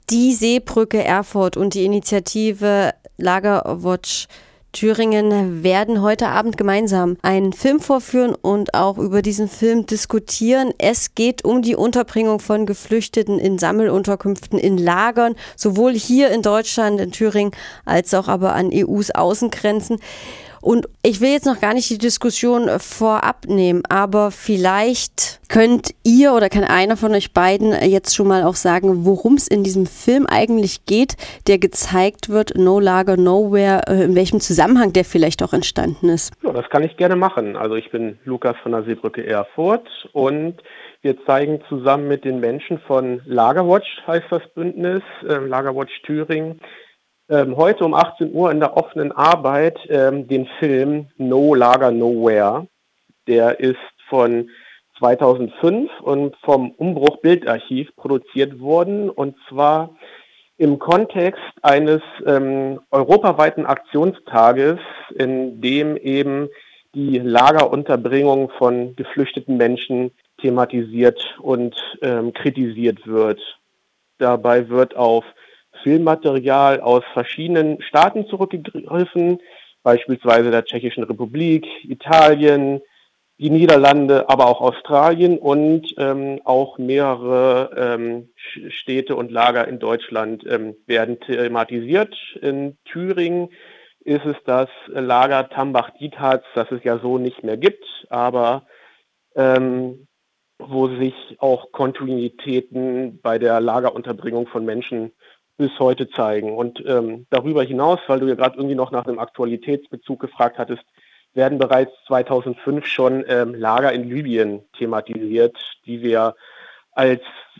Die Seebrücke Erfurt und die Initiative Lagerwatch Thüringen werden heute Abend gemeinsam einen Film vorführen und auch über diesen Film diskutieren. Es geht um die Unterbringung von Geflüchteten in Sammelunterkünften, in Lagern, sowohl hier in Deutschland, in Thüringen, als auch aber an EUs Außengrenzen. Und ich will jetzt noch gar nicht die Diskussion vorab nehmen, aber vielleicht könnt ihr oder kann einer von euch beiden jetzt schon mal auch sagen, worum es in diesem Film eigentlich geht, der gezeigt wird, No Lager Nowhere, in welchem Zusammenhang der vielleicht auch entstanden ist. Ja, das kann ich gerne machen. Also ich bin Lukas von der Seebrücke Erfurt und wir zeigen zusammen mit den Menschen von Lagerwatch, heißt das Bündnis, Lagerwatch Thüringen, heute um 18 Uhr in der offenen Arbeit den Film No Lager Nowhere. Der ist von 2005 und vom Umbruch Bildarchiv produziert worden, und zwar im Kontext eines europaweiten Aktionstages, in dem eben die Lagerunterbringung von geflüchteten Menschen thematisiert und kritisiert wird. Dabei wird auf Filmmaterial aus verschiedenen Staaten zurückgegriffen, beispielsweise der Tschechischen Republik, Italien, die Niederlande, aber auch Australien und auch mehrere Städte und Lager in Deutschland werden thematisiert. In Thüringen ist es das Lager Tambach-Dietharz, das es ja so nicht mehr gibt, aber wo sich auch Kontinuitäten bei der Lagerunterbringung von Menschen bis heute zeigen. Und darüber hinaus, weil du ja gerade irgendwie noch nach einem Aktualitätsbezug gefragt hattest, werden bereits 2005 schon Lager in Libyen thematisiert, die wir als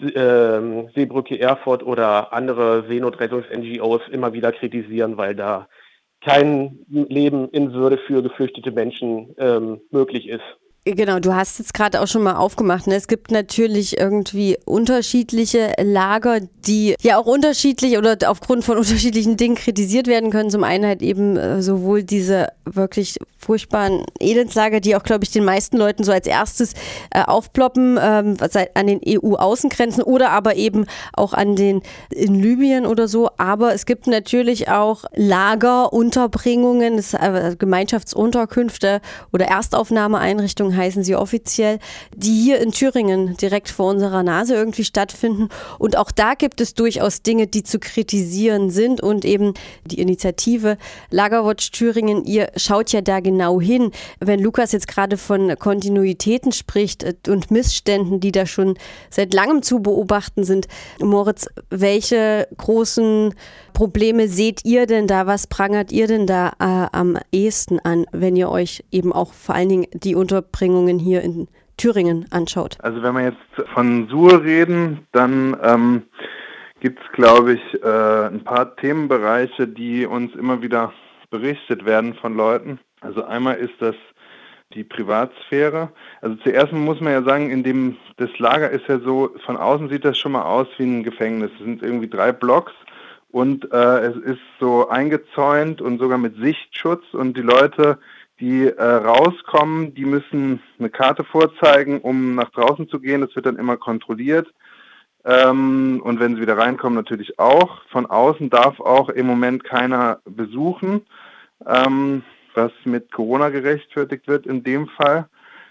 Seebrücke Erfurt oder andere Seenotrettungs-NGOs immer wieder kritisieren, weil da kein Leben in Würde für geflüchtete Menschen möglich ist. Genau, du hast jetzt gerade auch schon mal aufgemacht, ne? Es gibt natürlich irgendwie unterschiedliche Lager, die ja auch unterschiedlich oder aufgrund von unterschiedlichen Dingen kritisiert werden können. Zum einen halt eben sowohl diese wirklich furchtbaren Elendslager, die auch, glaube ich, den meisten Leuten so als erstes aufploppen, an den EU-Außengrenzen oder aber eben auch in Libyen oder so. Aber es gibt natürlich auch Lagerunterbringungen, Gemeinschaftsunterkünfte oder Erstaufnahmeeinrichtungen heißen sie offiziell, die hier in Thüringen direkt vor unserer Nase irgendwie stattfinden. Und auch da gibt es durchaus Dinge, die zu kritisieren sind. Und eben die Initiative Lagerwatch Thüringen, ihr schaut ja da genau hin. Wenn Lukas jetzt gerade von Kontinuitäten spricht und Missständen, die da schon seit langem zu beobachten sind, Moritz, welche großen Probleme seht ihr denn da? Was prangert ihr denn da am ehesten an, wenn ihr euch eben auch vor allen Dingen die Unterbringungen hier in Thüringen anschaut? Also wenn wir jetzt von Suhr reden, dann gibt es, glaube ich, ein paar Themenbereiche, die uns immer wieder berichtet werden von Leuten. Also einmal ist das die Privatsphäre. Also zuerst muss man ja sagen, das Lager ist ja so, von außen sieht das schon mal aus wie ein Gefängnis. Es sind irgendwie 3 Blocks. Und es ist so eingezäunt und sogar mit Sichtschutz. Und die Leute, die rauskommen, die müssen eine Karte vorzeigen, um nach draußen zu gehen. Das wird dann immer kontrolliert. Und wenn sie wieder reinkommen, natürlich auch. Von außen darf auch im Moment keiner besuchen, was mit Corona gerechtfertigt wird in dem Fall.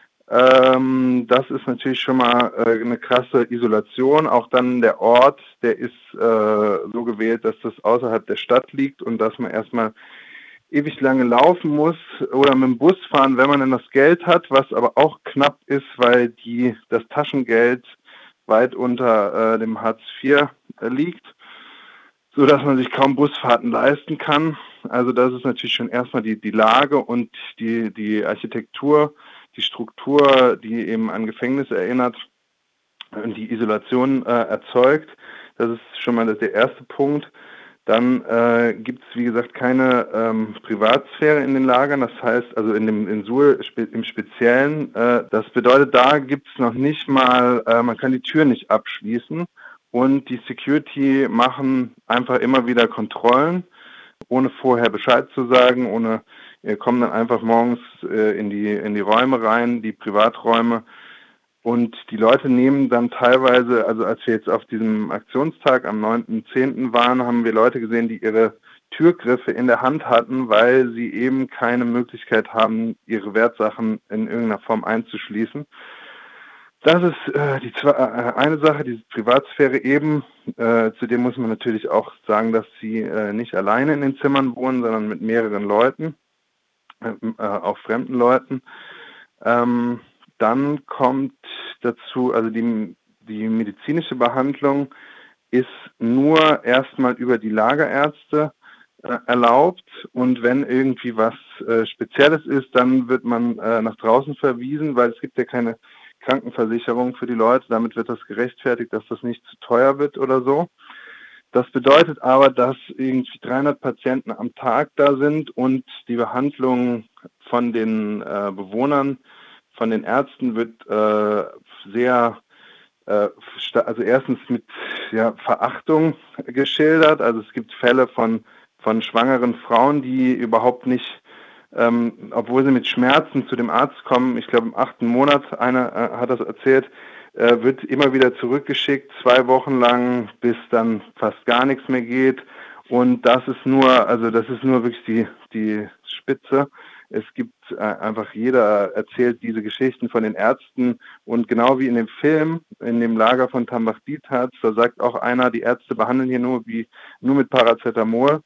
Das ist natürlich schon mal eine krasse Isolation. Auch dann der Ort, der ist so gewählt, dass das außerhalb der Stadt liegt und dass man erstmal ewig lange laufen muss oder mit dem Bus fahren, wenn man dann das Geld hat, was aber auch knapp ist, weil das Taschengeld weit unter dem Hartz IV liegt, sodass man sich kaum Busfahrten leisten kann. Also das ist natürlich schon erstmal die Lage und die Architektur, die Struktur, die eben an Gefängnisse erinnert und die Isolation erzeugt. Das ist schon mal der erste Punkt. Dann gibt es, wie gesagt, keine Privatsphäre in den Lagern. Das heißt, also in Suhl im Speziellen, das bedeutet, da gibt es noch nicht mal, man kann die Tür nicht abschließen. Und die Security machen einfach immer wieder Kontrollen, ohne vorher Bescheid zu sagen, kommen dann einfach morgens in die Räume rein, die Privaträume, Und die Leute nehmen dann teilweise, also als wir jetzt auf diesem Aktionstag am 9.10. waren, haben wir Leute gesehen, die ihre Türgriffe in der Hand hatten, weil sie eben keine Möglichkeit haben, ihre Wertsachen in irgendeiner Form einzuschließen. Das ist eine Sache, diese Privatsphäre eben. Zudem muss man natürlich auch sagen, dass sie nicht alleine in den Zimmern wohnen, sondern mit mehreren Leuten, auch fremden Leuten. Dann kommt dazu, also die medizinische Behandlung ist nur erstmal über die Lagerärzte erlaubt, und wenn irgendwie was Spezielles ist, dann wird man nach draußen verwiesen, weil es gibt ja keine Krankenversicherung für die Leute. Damit wird das gerechtfertigt, dass das nicht zu teuer wird oder so. Das bedeutet aber, dass irgendwie 300 Patienten am Tag da sind und die Behandlung von den Bewohnern, von den Ärzten wird sehr, also erstens mit Verachtung geschildert. Also es gibt Fälle von schwangeren Frauen, die überhaupt nicht, obwohl sie mit Schmerzen zu dem Arzt kommen, ich glaube im 8. Monat, einer hat das erzählt, wird immer wieder zurückgeschickt, 2 Wochen lang, bis dann fast gar nichts mehr geht. Und das ist nur wirklich die Spitze. Es gibt einfach, jeder erzählt diese Geschichten von den Ärzten, und genau wie in dem Film, in dem Lager von Tambach-Dietharz, da sagt auch einer, die Ärzte behandeln hier nur mit Paracetamol.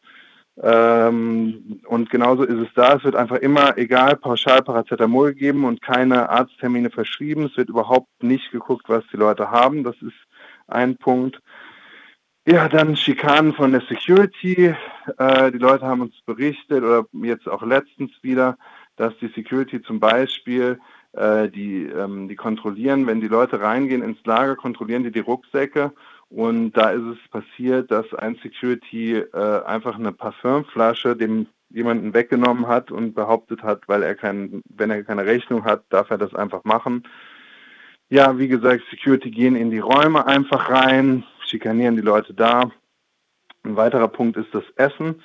Und genauso ist es da. Es wird einfach immer, egal, pauschal Paracetamol gegeben und keine Arzttermine verschrieben. Es wird überhaupt nicht geguckt, was die Leute haben. Das ist ein Punkt. Ja, dann Schikanen von der Security. Die Leute haben uns berichtet, oder jetzt auch letztens wieder, dass die Security zum Beispiel, die kontrollieren, wenn die Leute reingehen ins Lager, kontrollieren die Rucksäcke. Und da ist es passiert, dass ein Security einfach eine Parfümflasche dem jemanden weggenommen hat und behauptet hat, wenn er keine Rechnung hat, darf er das einfach machen. Ja, wie gesagt, Security gehen in die Räume einfach rein, schikanieren die Leute da. Ein weiterer Punkt ist das Essen.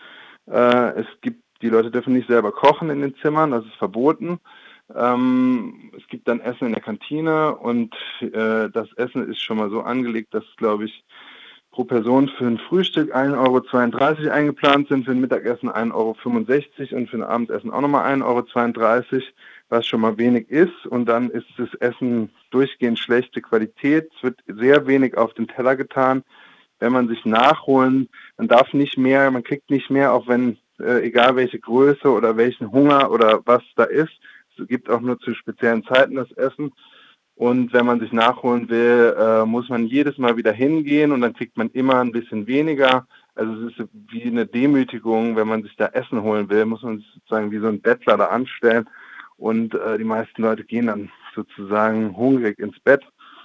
Die Leute dürfen nicht selber kochen in den Zimmern, das ist verboten. Es gibt dann Essen in der Kantine, und das Essen ist schon mal so angelegt, dass, glaube ich, pro Person für ein Frühstück 1,32 € eingeplant sind, für ein Mittagessen 1,65 € und für ein Abendessen auch nochmal 1,32 €, was schon mal wenig ist. Und dann ist das Essen durchgehend schlechte Qualität. Es wird sehr wenig auf den Teller getan. Wenn man sich nachholen, man kriegt nicht mehr, auch wenn, egal welche Größe oder welchen Hunger oder was da ist. Es gibt auch nur zu speziellen Zeiten das Essen. Und wenn man sich nachholen will, muss man jedes Mal wieder hingehen, und dann kriegt man immer ein bisschen weniger. Also es ist wie eine Demütigung, wenn man sich da Essen holen will, muss man sich sozusagen wie so ein Bettler da anstellen. Und die meisten Leute gehen dann sozusagen hungrig ins Bett.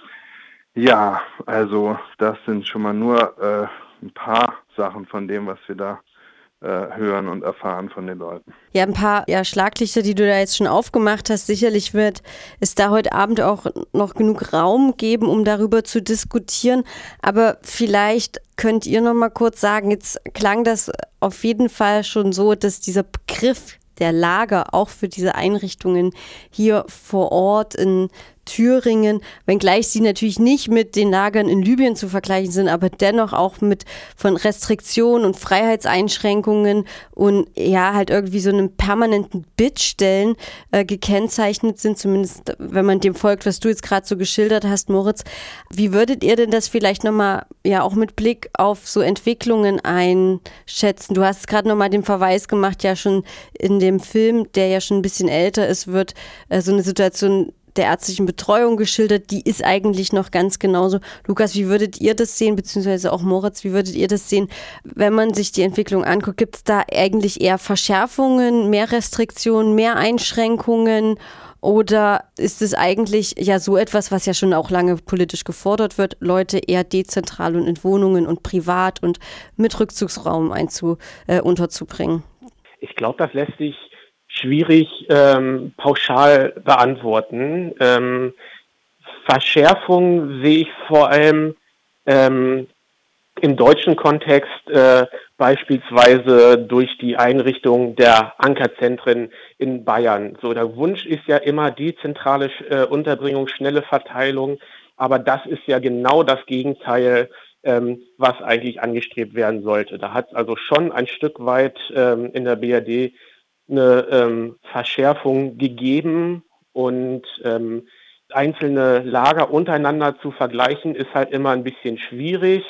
Ja, also das sind schon mal nur ein paar Sachen von dem, was wir da hören und erfahren von den Leuten. Ja, ein paar Schlaglichter, die du da jetzt schon aufgemacht hast. Sicherlich wird es da heute Abend auch noch genug Raum geben, um darüber zu diskutieren. Aber vielleicht könnt ihr noch mal kurz sagen, jetzt klang das auf jeden Fall schon so, dass dieser Begriff der Lager auch für diese Einrichtungen hier vor Ort in Thüringen, wenngleich sie natürlich nicht mit den Lagern in Libyen zu vergleichen sind, aber dennoch auch von Restriktionen und Freiheitseinschränkungen und halt irgendwie so einem permanenten Bittstellen gekennzeichnet sind, zumindest wenn man dem folgt, was du jetzt gerade so geschildert hast, Moritz. Wie würdet ihr denn das vielleicht nochmal, auch mit Blick auf so Entwicklungen einschätzen? Du hast gerade nochmal den Verweis gemacht, ja schon in dem Film, der ja schon ein bisschen älter ist, wird so eine Situation der ärztlichen Betreuung geschildert, die ist eigentlich noch ganz genauso. Lukas, wie würdet ihr das sehen, beziehungsweise auch Moritz, wie würdet ihr das sehen, wenn man sich die Entwicklung anguckt? Gibt es da eigentlich eher Verschärfungen, mehr Restriktionen, mehr Einschränkungen, oder ist es eigentlich so etwas, was ja schon auch lange politisch gefordert wird, Leute eher dezentral und in Wohnungen und privat und mit Rückzugsraum unterzubringen? Ich glaube, das lässt sich schwierig pauschal beantworten. Verschärfung sehe ich vor allem im deutschen Kontext beispielsweise durch die Einrichtung der Ankerzentren in Bayern. So, der Wunsch ist ja immer dezentrale Unterbringung, schnelle Verteilung, aber das ist ja genau das Gegenteil, was eigentlich angestrebt werden sollte. Da hat es also schon ein Stück weit in der BRD eine Verschärfung gegeben und einzelne Lager untereinander zu vergleichen, ist halt immer ein bisschen schwierig.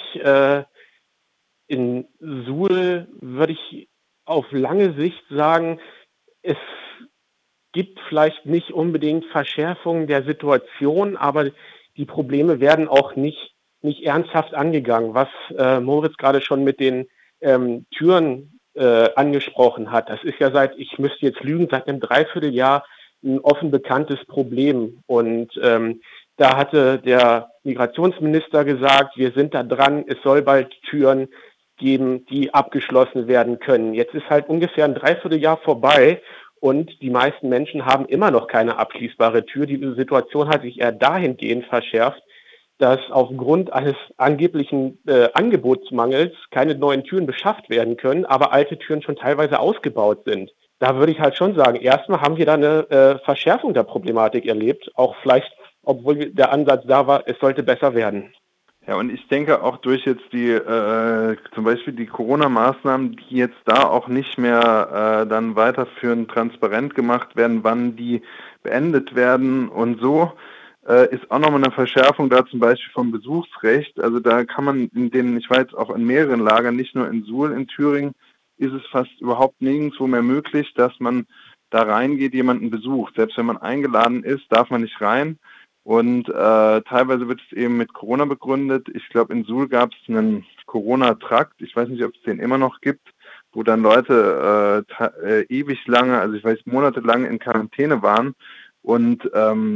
In Suhl würde ich auf lange Sicht sagen, es gibt vielleicht nicht unbedingt Verschärfungen der Situation, aber die Probleme werden auch nicht ernsthaft angegangen, was Moritz gerade schon mit den Türen angesprochen hat. Das ist ja ich müsste jetzt lügen, seit einem Dreivierteljahr ein offen bekanntes Problem. Und da hatte der Migrationsminister gesagt, wir sind da dran, es soll bald Türen geben, die abgeschlossen werden können. Jetzt ist halt ungefähr ein Dreivierteljahr vorbei und die meisten Menschen haben immer noch keine abschließbare Tür. Die Situation hat sich eher dahingehend verschärft, dass aufgrund eines angeblichen Angebotsmangels keine neuen Türen beschafft werden können, aber alte Türen schon teilweise ausgebaut sind. Da würde ich halt schon sagen, erstmal haben wir da eine Verschärfung der Problematik erlebt, auch vielleicht, obwohl der Ansatz da war, es sollte besser werden. Ja, und ich denke auch durch jetzt zum Beispiel die Corona-Maßnahmen, die jetzt da auch nicht mehr dann weiterführend transparent gemacht werden, wann die beendet werden und so, ist auch nochmal eine Verschärfung da zum Beispiel vom Besuchsrecht. Also da kann man ich war jetzt auch in mehreren Lagern, nicht nur in Suhl in Thüringen, ist es fast überhaupt nirgendwo mehr möglich, dass man da reingeht, jemanden besucht. Selbst wenn man eingeladen ist, darf man nicht rein. Und teilweise wird es eben mit Corona begründet. Ich glaube, in Suhl gab es einen Corona-Trakt. Ich weiß nicht, ob es den immer noch gibt, wo dann Leute ewig lange, also ich weiß monatelang in Quarantäne waren. Und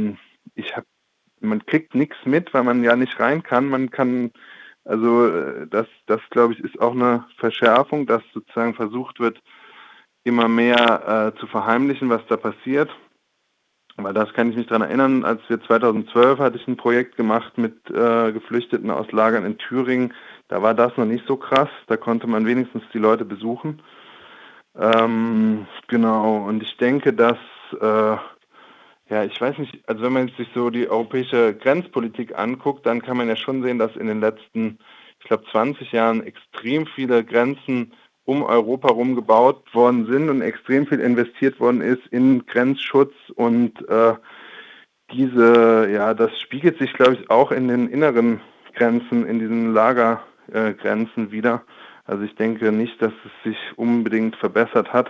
man kriegt nichts mit, weil man ja nicht rein kann. Man kann, also das glaube ich, ist auch eine Verschärfung, dass sozusagen versucht wird, immer mehr zu verheimlichen, was da passiert. Weil das kann ich mich daran erinnern, als wir 2012 hatte ich ein Projekt gemacht mit Geflüchteten aus Lagern in Thüringen. Da war das noch nicht so krass. Da konnte man wenigstens die Leute besuchen. Genau. Und ich denke, dass, ich weiß nicht, also wenn man sich so die europäische Grenzpolitik anguckt, dann kann man ja schon sehen, dass in den letzten, ich glaube, 20 Jahren extrem viele Grenzen um Europa herum gebaut worden sind und extrem viel investiert worden ist in Grenzschutz und das spiegelt sich, glaube ich, auch in den inneren Grenzen, in diesen Lagergrenzen wieder. Also ich denke nicht, dass es sich unbedingt verbessert hat.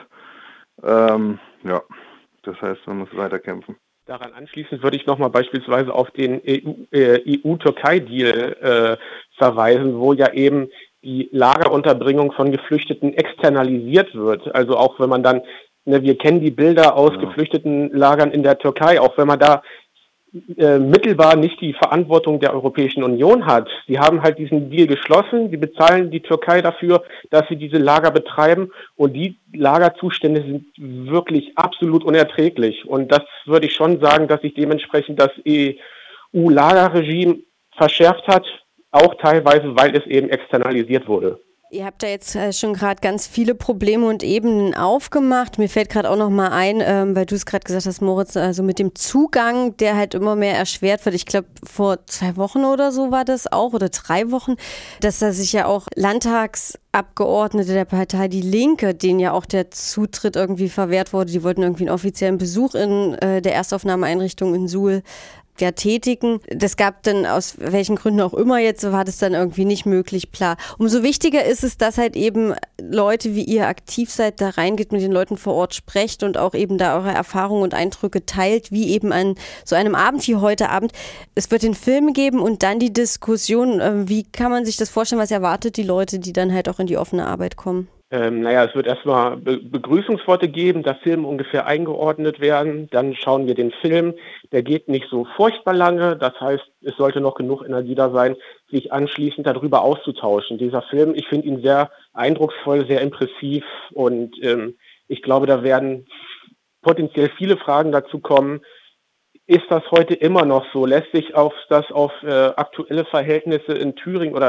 Das heißt, man muss weiterkämpfen. Daran anschließend würde ich nochmal beispielsweise auf den EU-Türkei-Deal verweisen, wo ja eben die Lagerunterbringung von Geflüchteten externalisiert wird. Also auch wenn man dann, wir kennen die Bilder aus geflüchteten Lagern in der Türkei, auch wenn man da mittelbar nicht die Verantwortung der Europäischen Union hat. Sie haben halt diesen Deal geschlossen, die bezahlen die Türkei dafür, dass sie diese Lager betreiben und die Lagerzustände sind wirklich absolut unerträglich. Und das würde ich schon sagen, dass sich dementsprechend das EU-Lagerregime verschärft hat, auch teilweise, weil es eben externalisiert wurde. Ihr habt da jetzt schon gerade ganz viele Probleme und Ebenen aufgemacht. Mir fällt gerade auch noch mal ein, weil du es gerade gesagt hast, Moritz, also mit dem Zugang, der halt immer mehr erschwert wird. Ich glaube, vor 2 Wochen oder so war das auch, oder 3 Wochen, dass da sich ja auch Landtagsabgeordnete der Partei Die Linke, denen ja auch der Zutritt irgendwie verwehrt wurde. Die wollten irgendwie einen offiziellen Besuch in der Erstaufnahmeeinrichtung in Suhl tätigen. Das gab dann aus welchen Gründen auch immer jetzt, war das dann irgendwie nicht möglich, klar. Umso wichtiger ist es, dass halt eben Leute wie ihr aktiv seid, da reingeht, mit den Leuten vor Ort sprecht und auch eben da eure Erfahrungen und Eindrücke teilt, wie eben an so einem Abend wie heute Abend. Es wird den Film geben und dann die Diskussion. Wie kann man sich das vorstellen? Was erwartet die Leute, die dann halt auch in die offene Arbeit kommen? Es wird erstmal Begrüßungsworte geben, der Film ungefähr eingeordnet werden. Dann schauen wir den Film. Der geht nicht so furchtbar lange. Das heißt, es sollte noch genug Energie da sein, sich anschließend darüber auszutauschen. Dieser Film, ich finde ihn sehr eindrucksvoll, sehr impressiv und ich glaube, da werden potenziell viele Fragen dazu kommen. Ist das heute immer noch so? Lässt sich das auf aktuelle Verhältnisse in Thüringen oder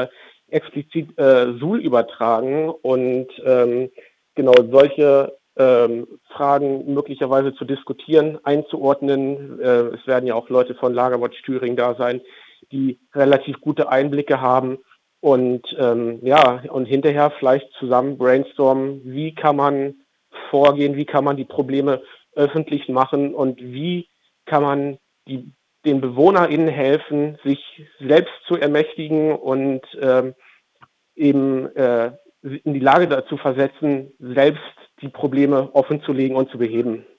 explizit Suhl übertragen und genau solche Fragen möglicherweise zu diskutieren, einzuordnen. Es werden ja auch Leute von Lagerwatch Thüringen da sein, die relativ gute Einblicke haben und und hinterher vielleicht zusammen brainstormen, wie kann man vorgehen, wie kann man die Probleme öffentlich machen und wie kann man den BewohnerInnen helfen, sich selbst zu ermächtigen und eben in die Lage dazu versetzen, selbst die Probleme offenzulegen und zu beheben.